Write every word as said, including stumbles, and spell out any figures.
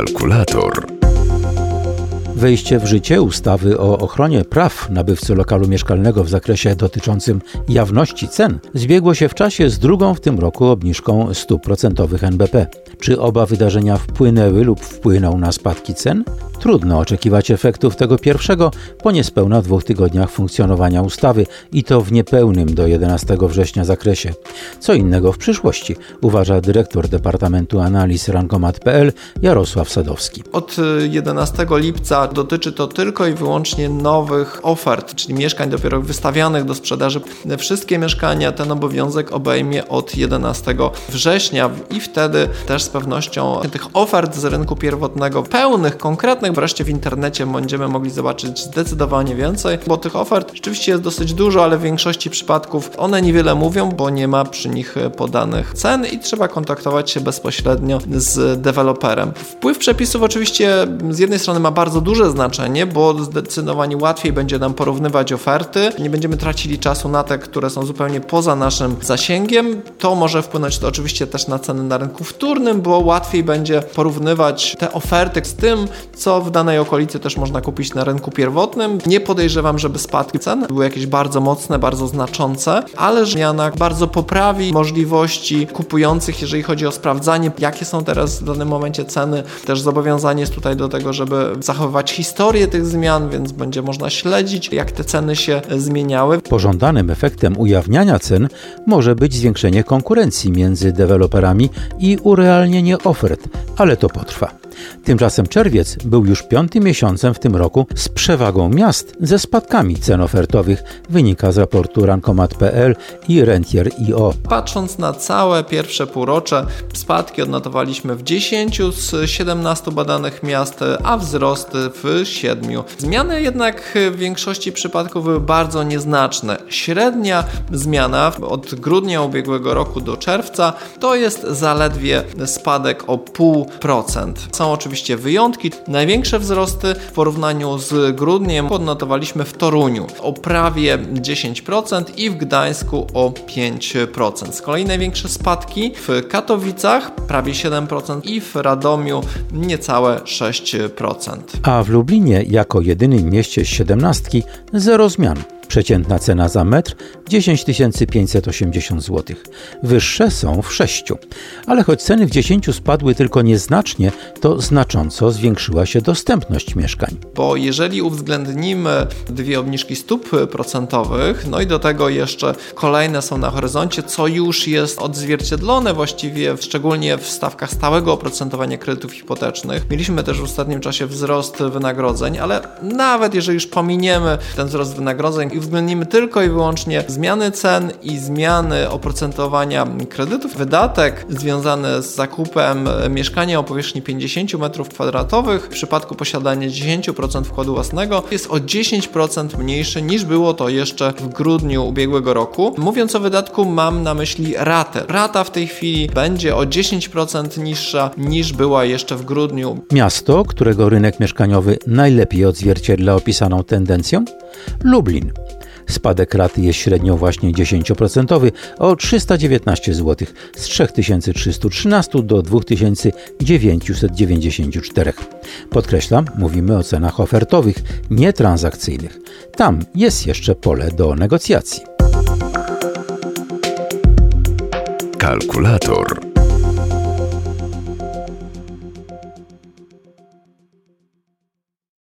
Kalkulator. Wejście w życie ustawy o ochronie praw nabywcy lokalu mieszkalnego w zakresie dotyczącym jawności cen zbiegło się w czasie z drugą w tym roku obniżką stóp procentowych N B P. Czy oba wydarzenia wpłynęły lub wpłyną na spadki cen? Trudno oczekiwać efektów tego pierwszego po niespełna dwóch tygodniach funkcjonowania ustawy i to w niepełnym do jedenastego września zakresie. Co innego w przyszłości, uważa dyrektor Departamentu Analiz Rankomat kropka p l Jarosław Sadowski. Od jedenastego lipca dotyczy to tylko i wyłącznie nowych ofert, czyli mieszkań dopiero wystawianych do sprzedaży. Wszystkie mieszkania ten obowiązek obejmie od jedenastego września i wtedy też z pewnością tych ofert z rynku pierwotnego, pełnych, konkretnych, wreszcie w internecie będziemy mogli zobaczyć zdecydowanie więcej, bo tych ofert rzeczywiście jest dosyć dużo, ale w większości przypadków one niewiele mówią, bo nie ma przy nich podanych cen i trzeba kontaktować się bezpośrednio z deweloperem. Wpływ przepisów oczywiście z jednej strony ma bardzo duże znaczenie, bo zdecydowanie łatwiej będzie nam porównywać oferty, nie będziemy tracili czasu na te, które są zupełnie poza naszym zasięgiem. To może wpłynąć to oczywiście też na ceny na rynku wtórnym, bo łatwiej będzie porównywać te oferty z tym, co w danej okolicy też można kupić na rynku pierwotnym. Nie podejrzewam, żeby spadki cen były jakieś bardzo mocne, bardzo znaczące, ale zmiana bardzo poprawi możliwości kupujących, jeżeli chodzi o sprawdzanie, jakie są teraz w danym momencie ceny. Też zobowiązanie jest tutaj do tego, żeby zachowywać historię tych zmian, więc będzie można śledzić, jak te ceny się zmieniały. Pożądanym efektem ujawniania cen może być zwiększenie konkurencji między deweloperami i urealnienie ofert, ale to potrwa. Tymczasem czerwiec był już piątym miesiącem w tym roku z przewagą miast ze spadkami cen ofertowych, wynika z raportu Rankomat kropka p l i Rentier kropka i o. Patrząc na całe pierwsze półrocze, spadki odnotowaliśmy w dziesięciu z siedemnastu badanych miast, a wzrosty w siedmiu. Zmiany jednak w większości przypadków były bardzo nieznaczne. Średnia zmiana od grudnia ubiegłego roku do czerwca to jest zaledwie spadek o zero przecinek pięć procent. Są oczywiście wyjątki. Największe wzrosty w porównaniu z grudniem odnotowaliśmy w Toruniu o prawie dziesięć procent i w Gdańsku o pięć procent. Z kolei największe spadki w Katowicach prawie siedem procent i w Radomiu niecałe sześć procent. A w Lublinie jako jedynym mieście z siedemnastki zero zmian. Przeciętna cena za metr dziesięć tysięcy pięćset osiemdziesiąt złotych. Wyższe są w sześciu. Ale choć ceny w dziesięciu spadły tylko nieznacznie, to znacząco zwiększyła się dostępność mieszkań. Bo jeżeli uwzględnimy dwie obniżki stóp procentowych, no i do tego jeszcze kolejne są na horyzoncie, co już jest odzwierciedlone właściwie, szczególnie w stawkach stałego oprocentowania kredytów hipotecznych. Mieliśmy też w ostatnim czasie wzrost wynagrodzeń, ale nawet jeżeli już pominiemy ten wzrost wynagrodzeń i uwzględnimy tylko i wyłącznie zmiany cen i zmiany oprocentowania kredytów, wydatek związany z zakupem mieszkania o powierzchni pięćdziesiąt metrów kwadratowych w przypadku posiadania dziesięć procent wkładu własnego jest o dziesięć procent mniejszy niż było to jeszcze w grudniu ubiegłego roku. Mówiąc o wydatku, mam na myśli ratę. Rata w tej chwili będzie o dziesięć procent niższa niż była jeszcze w grudniu. Miasto, którego rynek mieszkaniowy najlepiej odzwierciedla opisaną tendencją? Lublin. Spadek raty jest średnio właśnie dziesięcioprocentowy o trzysta dziewiętnaście złotych z trzy tysiące trzysta trzynaście do dwa tysiące dziewięćset dziewięćdziesiąt cztery. Podkreślam, mówimy o cenach ofertowych, nie transakcyjnych. Tam jest jeszcze pole do negocjacji. Kalkulator.